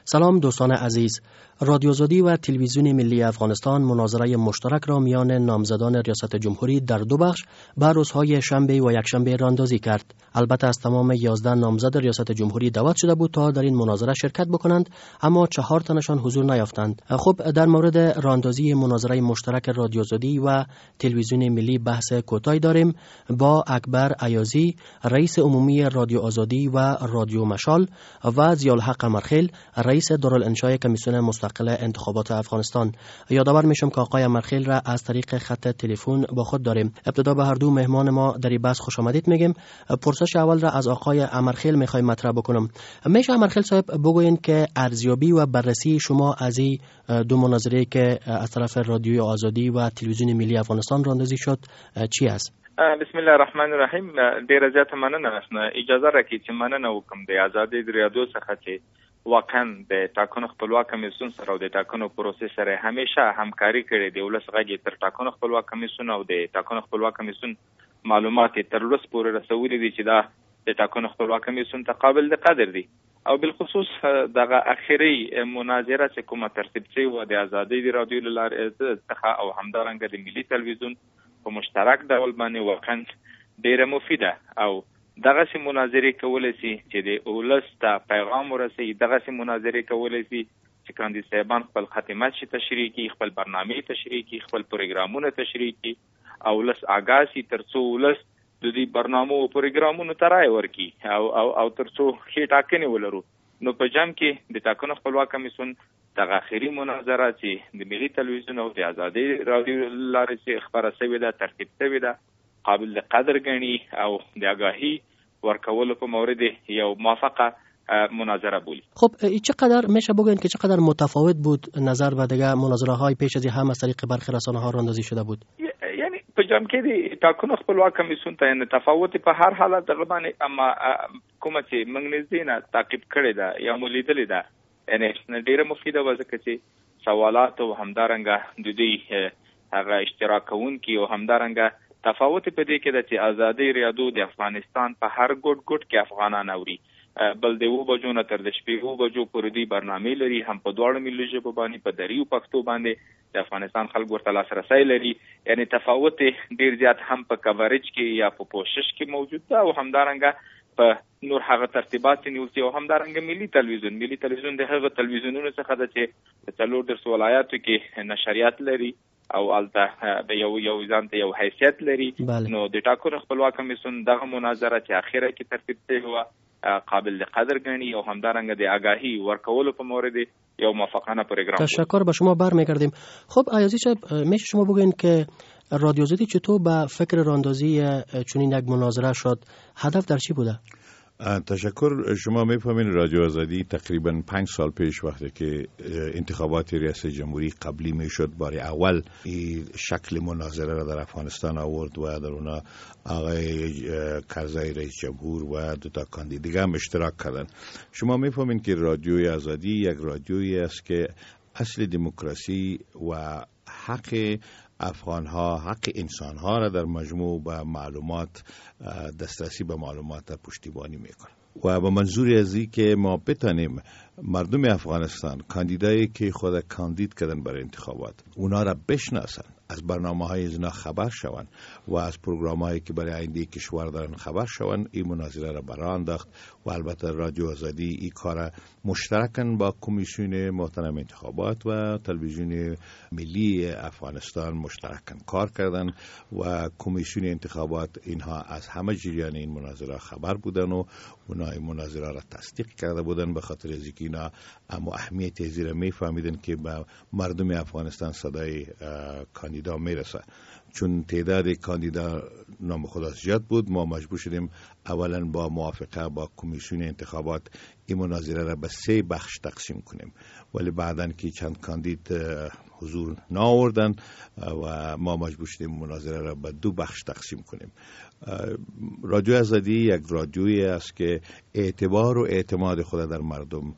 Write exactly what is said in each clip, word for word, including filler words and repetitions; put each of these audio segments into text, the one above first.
سلام دوستان عزیز. رادیو آزادی و تلویزیون ملی افغانستان مناظره مشترک را میان نامزدان ریاست جمهوری در دو بخش بر روزهای شنبه و یکشنبه راندازی کرد. البته از تمام یازده نامزد ریاست جمهوری دعوت شده بود تا در این مناظره شرکت بکنند، اما چهار تنشان حضور نیافتند. خب در مورد راندازی مناظره مشترک رادیو آزادی و تلویزیون ملی بحث کوتاهی داریم با اکبر ایازی، رئیس عمومی رادیو آزادی و رادیو مشال، و ضیاءالحق قمرخیل، رئیس دارالانشای کمیسیون مستقل انتخابات افغانستان. یادآور میشم که آقای قمرخیل را از طریق خط تلفن با خود داریم. ابتدا به هر دو مهمان ما در این بحث خوش آمدید میگیم. پرسش اول را از آقای قمرخیل میخوایم مطرح بکنم. میشه قمرخیل صاحب بگوین که ارزیابی و بررسی شما از این دو مناظره که از طرف رادیو آزادی و تلویزیون ملی افغانستان راندازی شد چی است؟ بسم الله الرحمن الرحیم. ډیره زیاته مننه. اجازه راکړئ چې مننه وکړم د آزادۍ رادیو څخه چې واقعا د ټاکنو خپلواک کمیسیون سره او د ټاکنو پروسې سره همیشه همکاري کړې د ولس غږ تر ټاکنو خپلواک کمیسیون او د ټاکنو خپلواک کمیسیون معلومات تر ولس پورې رسولي دي چې دا د ټاکنو خپلواک کمیسیون ته قابل د قدر دي. او بالخصوص دغه اخیری مناظره چې کومه ترتیب شوې وه د آزادۍ رادیو له لارې څخه او همدارنګه د ملي تلویزیون په مشترک ډول باندې واقعا ډیره مفیده او دغه سي مناظره کولای شي چې د ولس ته پیغام ورسوي، دغه سي مناظره کولای شي چې کاندید صاحبان خپل خاتمات شي تشریح کړي، خپل برنامه تشریح کړي، خپل پروګرامونه تشریح کړي او ولس آګاه شي ترڅو ولس د دې برنامو او پروګرامونو ته رای ورکړي او او او ترڅو ښې ټاکنې ولرو. نو په جام کې د ټاکنو خپلواک کمیسیون دغه اخیری مناظره چې د ملي تلویزیون او د آزادۍ رادیو لارې چې خبره شوې ده، ترتیب شوې ده، قابل قدر گنی او د آگاهی ورکولو په مورد یو موافقه مناظره بولی. خب چقدر میشه بگوین که چقدر متفاوت بود نظر و دیگه مناظره های پیش از هم از طریق برخی رسانه ها راندازی شده بود؟ یعنی په جام کې د ټاکنو خپلواک کمیسیون ته نه تفاوت په هر حالت دغه باندې، اما کومه چې موږ نږدې نه تعقیب کړې ده یا مو لیدلې ده، یعنی ډیره مفیده وه ځکه چې سوالات او همدارنګه د دوی هغه اشتراک کوونکي او همدارنګه تفاوت په دې کې د چې آزادۍ رادیو د افغانستان په هر ګوټ ګوټ کې افغانان اوري، بل د اوه بجو نه تر د شپې اوه بجو پورې دوی برنامې لري، هم په دواړو ملي ژبو باندې په دري او پښتو باندې د افغانستان خلکو ورته لاسرسی لري. یعنی تفاوت ډیر زیات هم په کوریج کې یا په پوښښ کې موجود ده او همدارنګه په نور هغه ترتیبات نیول شي او همدارنګه ملي تلویزیون ملي تلویزیون د هغه تلویزیونونو څخه ده چې د څلور دېرش ولایاتو کې نشریات لري او الته د یو یو ځان ته یو حیثیت لري. نو د ټاکنو خپلواک کمیسیون دغه مناظره چې اخیره کې ترتیب شوې وه قابل قدر گنی او همدارنګه د آگاهی ورکولو په مورد یو موافقانه پروګرام. تشکر به شما برمیگردیم. خب ایازی صاحب میشه شما بگوین که رادیو آزادی چطور به فکر راندازی چنین یک مناظره شد؟ هدف در چی بوده؟ تشکر. شما میفهمین رادیو آزادی تقریبا پنج سال پیش وقتی که انتخابات ریاست جمهوری قبلی میشد بار اول این شکل مناظره را در افغانستان آورد و در اونا آقای کرزی رئیس جمهور و دو تا کاندید دیگه هم اشتراک کردن. شما میفهمین که رادیوی آزادی یک رادیویی است که اصل دموکراسی و حق افغان ها، حق انسان ها را در مجموع به معلومات، دسترسی به معلومات پشتیبانی میکنه و به منظور از این که ما بتانیم مردم افغانستان کاندیدایی که خود کاندید کردن برای انتخابات اونا را بشناسن، از برنامه های اینا خبر شوند و از پروگرام هایی که برای آینده کشور دارن خبر شوند. این مناظره را برای انداخت و البته رادیو آزادی این کار مشترکاً با کمیسیون محترم انتخابات و تلویزیون ملی افغانستان مشترکاً کار کردن و کمیسیون انتخابات اینها از همه جریان این مناظره خبر بودن و اونا این مناظره را تصدیق کرده بودن، به خاطر از اینکه اینا اما اهمیت ازی را میفهمیدن که به مردم افغانستان صدای کاندیدا میرسه. چون تعداد کاندیدا نام خدا زیاد بود، ما مجبور شدیم اولا با موافقه با کمیسیون انتخابات این مناظره را به سه بخش تقسیم کنیم، ولی بعداً که چند کاندید حضور نآوردن و ما مجبور شدیم مناظره را به دو بخش تقسیم کنیم. رادیو آزادی یک رادیویی است که اعتبار و اعتماد خود در مردم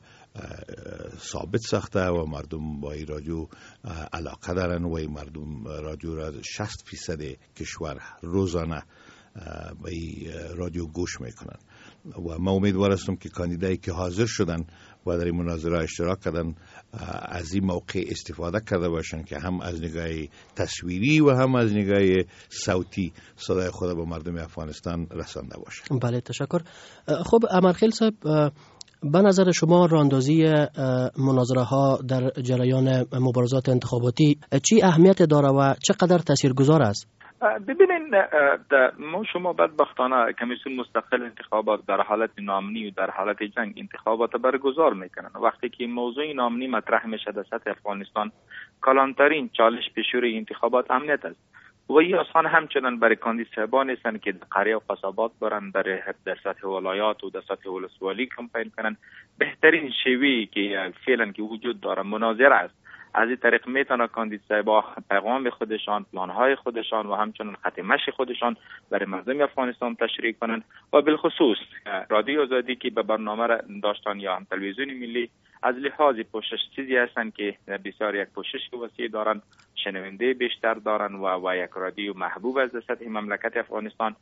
ثابت ساخته و مردم با این رادیو علاقه دارن و این مردم رادیو را شصت فیصد کشور روزانه به این رادیو گوش میکنن و ما امیدوار هستم که کاندیدایی که حاضر شدن و در این مناظره اشتراک کردن از این موقع استفاده کرده باشن که هم از نگاه تصویری و هم از نگاه صوتی صدای خود به مردم افغانستان رسانده باشن. بله تشکر. خب امرخیل صاحب، به نظر شما راندازی مناظره ها در جریان مبارزات انتخاباتی چی اهمیت داره و چقدر تاثیرگذار است؟ ببینین ما شما بدبختانه کمیسیون مستقل انتخابات در حالت نامنی و در حالت جنگ انتخابات برگزار میکنن. وقتی که موضوع نامنی مطرح میشه در سطح افغانستان، کلانترین چالش پیشروی انتخابات امنیت است و این آسان همچنان برای کاندید صاحبان هستند که در قریه و قصابات برن، در در سطح ولایات و در سطح ولسوالی کمپین کنن. بهترین شیوهی که فعلا که وجود داره مناظره است. از این طریق میتونه کاندید صاحبا پیغام خودشان، پلانهای خودشان و همچنان خط مشی خودشان برای مردم افغانستان تشریح کنند و بالخصوص رادیو آزادی که به برنامه داشتن یا هم تلویزیون ملی از لحاظ پوشش چیزی هستند که بسیار یک پوشش وسیع دارند، شنونده بیشتر دارند و و یک رادیو محبوب از سطح مملکت افغانستان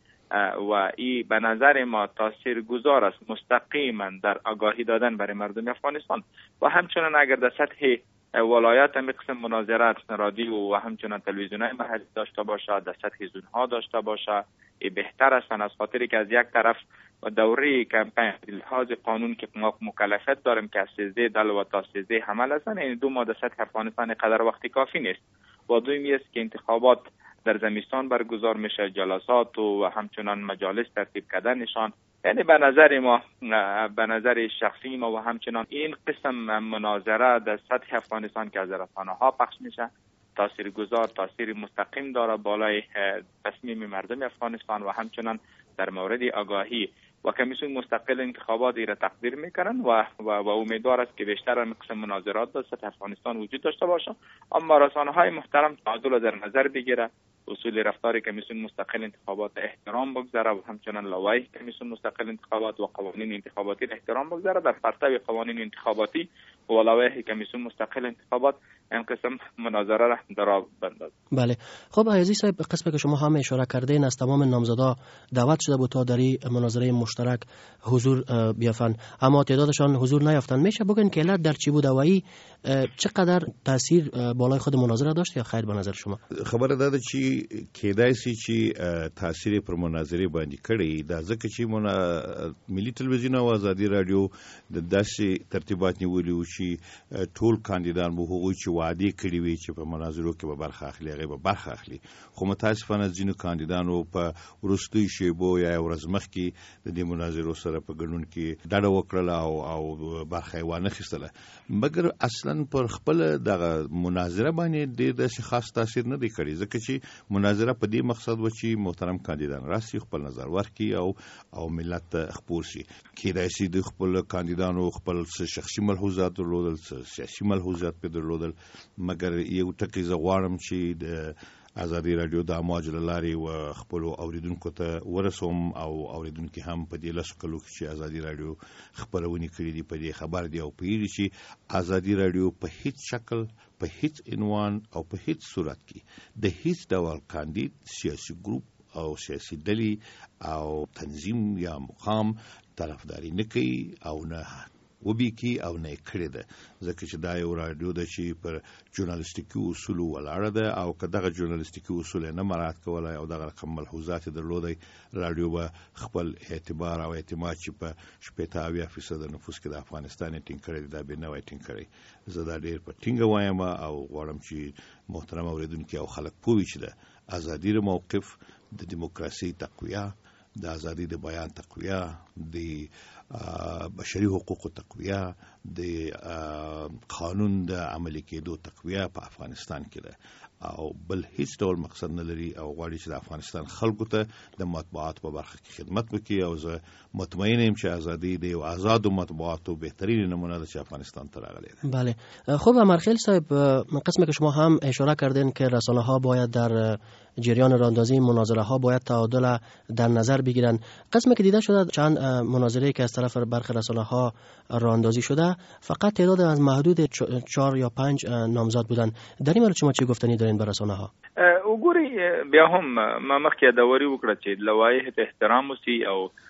و این به نظر ما تاثیرگذار است مستقیما در آگاهی دادن برای مردم افغانستان و همچنان اگر در سطح ولایات هم قسم مناظرات رادیو و همچنان تلویزیون‌های محلی داشته باشه، در سطح زون‌ها داشته باشه، بهتر است از خاطری که از یک طرف دوره کمپین لحاظ قانون که ما مکلفیت داریم که از سیزده دل و تا سیزده حمل هستن، این دو ماه در سطح افغانستان قدر وقتی کافی نیست. و دومی است که انتخابات در زمستان برگزار میشه، جلسات و همچنان مجالس ترتیب کردنشان، یعنی به نظر ما به نظر شخصی ما و همچنان این قسم مناظره در سطح افغانستان که از رسانه‌ها پخش میشه تاثیرگذار، تاثیر مستقیم داره بالای تصمیم مردم افغانستان و همچنان در مورد آگاهی و کمیسیون مستقل انتخابات را تقدیر میکنن و و, و امیدوار است که بیشتر این قسم مناظرات در سطح افغانستان وجود داشته باشه. اما رسانه‌های محترم تعادل در نظر بگیره، اصول رفتار کمیسیون مستقل انتخابات احترام بگذاره و همچنان لوایح کمیسیون مستقل انتخابات و قوانین انتخاباتی احترام بگذاره. در پرتو قوانین انتخاباتی و لوایح کمیسیون مستقل انتخابات این قسم مناظره را در راه بندازه. بله. خب عزیز صاحب، قسمی که شما هم اشاره کردین از تمام نامزدا دعوت شده بود تا در این مناظره مشترک حضور بیافن، اما تعدادشان حضور نیافتن. میشه بگن که علت در چی بود و این چقدر تاثیر بالای خود مناظره داشت یا خیر به نظر شما؟ خبر داده چی کېدای شي چې تاثیر پر مناظرې باندې کړی دا ځکه چې منا ملي تلویزیون او ازادي رادیو د داسې ترتیبات نیولي و چې ټول کاندیدان به هغوی چې وعده کړي وي چې په مناظرو کې به برخه اخلي هغه به برخه اخلي، خو متاسفانه ځینو کاندیدانو په وروستیو شیبو یا ورځ مخکې د دې مناظرو سره په ګډون کې ډډه وکړله او او برخه یې وانه اخیستله، مګر اصلا پر خپل دغه مناظره باندې ډېر داسې خاص تاثیر نه دی کړی، ځکه چې مناظره په دې مقصد و چې محترم کاندیدان راسي خپل نظر ورکړي او او ملت ته خپور شي. کېدای شي د خپل کاندیدانو خپل شخصي ملحوظات درلودل، سیاسي ملحوظات په درلودل، مګر یو ټکی زه غواړم چې د ازادي رادیو د امواج له لارې و خپل اوریدونکو ته ورسوم او اوریدونکو هم په دې لاسو کلو کې چې ازادي رادیو خبرونه کړې دي په دې خبر دی او په دې چې ازادي رادیو په هیڅ شکل په هیڅ عنوان او په هیڅ صورت کې د هیڅ ډول کاندید سیاسي ګروپ او سیاسي ډلې او تنظیم یا مقام طرفداري نه کوي او نه وبي کی او نه کړی ده، ځکه چې دا یو رادیو ده چې پر ژورنالیستیکي اصول ولاړه ده او که دغه ژورنالیستیکي اصول نه مراعات کولای او دغه رقم ملحوظات درلودای رادیو به خپل اعتبار او اعتماد چې په شپږ اویا فیصد نفوس کې د افغانستان ټینګ کړی دا به نه وای ټینګ کړی. زه دا ډیر په ټینګ وایم او غواړم چې محترم اوریدونکو او خلک پوه شي د ازادي موقف د دیموکراسي تقویه، د ازادي د بیان تقویه، د بشري حقوقو تقویه، د قانون د عملي کېدو تقویه په افغانستان کې ده او بل هیڅ ډول مقصد نه لري او غواړي چې د افغانستان خلکو ته د مطبوعات په برخه کې خدمت وکړي او زه مطمئن یم چې ازادي د یو آزادو مطبوعاتو بهترین نمونه ده چې افغانستان ته راغلی ده. بله. خب امرخیل صاحب، قسمی که شما هم اشاره کردین که رسانه ها باید در جریان راندازی مناظره ها باید تعادل در نظر بگیرن، قسمی که دیده شده چند مناظره که از طرف برخی رسانه ها راندازی شده فقط تعداد از محدود چهار یا پنج نامزد بودن. در این مورد شما چه گفتنی دارین به رسانه ها؟ وګورئ بیا هم ما مخکې داوري وکړه چې لوایح ته احترام وسی او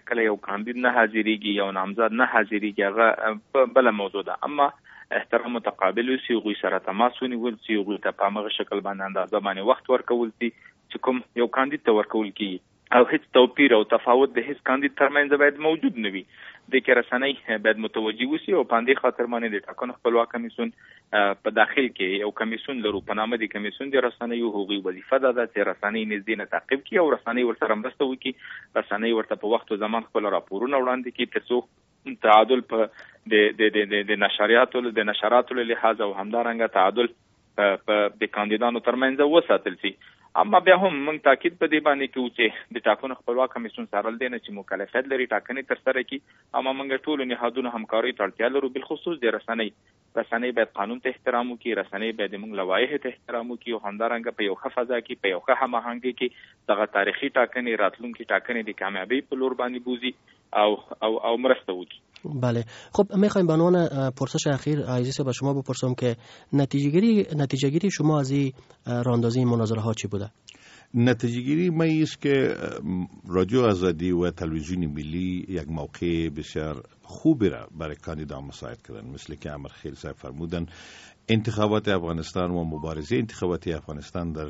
کله یو کاندید نه حاضرېږي یو نامزد نه حاضرېږي هغه بله موضوع ده. اما احترام متقابل وسي، هغوی سره تماس ونیول سي، هغوی ته په همغه شکل باندې اندازه باندې وخت ورکول سي چې کوم یو کاندید ته ورکول کیږي، او هیڅ توپیر او تفاوت د هیڅ کاندید ترمنځ باید موجود نه وي. د کې رسنۍ باید متوجه وسي او په همدې خاطر باندې د ټاکنو خپلواک کمیسیون په داخل کې یو کمیسیون لرو په نامه د کمیسیون د رسنیو. هغوی وظیفه ده چې رسنۍ نږدې نه تعقیب کړي او رسنۍ ورسره مرسته وکړي، رسنۍ ورته په وخت او زمان خپل راپورونه وړاندې کړي تر څو تعادل په د د د نشریاتو د نشراتو له لحاظ او همدارنګه تعادل په د کاندیدانو ترمنځ وساتل شي. اما بیا هم موږ تاکید په دې باندې کوو چې د ټاکنو خپلواک کمیسیون څارل دی نه چې مکلفیت لري ټاکنې ترسره کړي. اما موږ ټولو نهادونو همکارۍ ته اړتیا لرو، بالخصوص د رسنۍ رسنۍ باید قانون ته احترام وکړي، رسنۍ باید موږ لوایح ته احترام وکړي او همدارنګه په یو ښه فضا کې په یو ښه هماهنګۍ کې دغه تاریخي ټاکنې راتلونکي ټاکنې د کامیابی په لور باندې بوزي او او او مرسته وکړي. بله، خب میخوایم به عنوان پرسش اخیر عزیز به شما بپرسم که نتیجه گیری نتیجه گیری شما از این راندازی مناظره ها چی بوده؟ نتیجه گیری ما است که رادیو آزادی و تلویزیون ملی یک موقع بسیار خوبی را برای کاندیدان مساعد کردن، مثل که امرخیل صاحب فرمودن انتخابات افغانستان و مبارزه انتخاباتی افغانستان در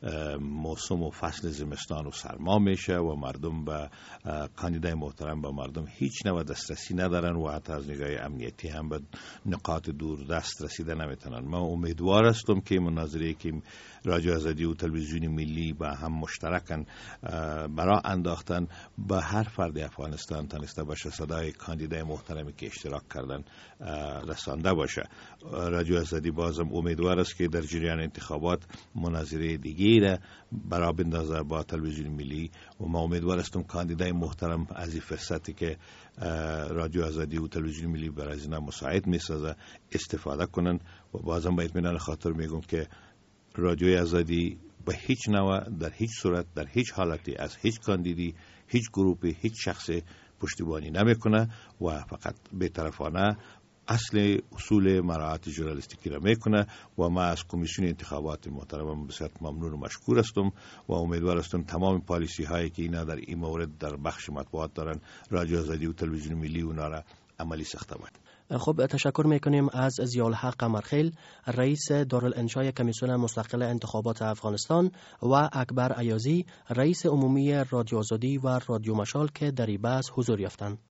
موسم و فصل زمستان و سرما میشه و مردم به کاندیدای محترم به مردم هیچ نوع دسترسی ندارن و حتی از نگاه امنیتی هم به نقاط دور دست رسیده نمیتونن. ما امیدوار هستم که مناظره که رادیو آزادی و تلویزیون ملی با هم مشترکن برای انداختن به هر فرد افغانستان تانسته باشه صدای کاندیدای محترمی که اشتراک کردن رسانده باشه. رادیو آزادی بازم امیدوار است که در جریان انتخابات مناظره دیگه را برای بندازه با تلویزیون ملی و ما امیدوار هستم کاندیدای محترم از این فرصتی که رادیو آزادی و تلویزیون ملی برای اینا مساعد میسازه استفاده کنن. و بازم با اطمینان خاطر میگم که رادیو آزادی به هیچ نوع در هیچ صورت در هیچ حالتی از هیچ کاندیدی هیچ گروپی هیچ شخصی پشتیبانی نمیکنه و فقط بی‌طرفانه اصل اصول مراعات ژورنالیستیکی را میکنه. و ما از کمیسیون انتخابات محترم بسیار ممنون و مشکور هستم و امیدوار هستم تمام پالیسی هایی که اینا در این مورد در بخش مطبوعات دارن رادیو آزادی و تلویزیون ملی اونا را عملی ساخته باید. خب تشکر میکنیم از ضیاءالحق قمرخیل رئیس دارالانشای کمیسیون مستقل انتخابات افغانستان و اکبر ایازی رئیس عمومی رادیو آزادی و رادیو مشال که در این بحث حضور یافتند.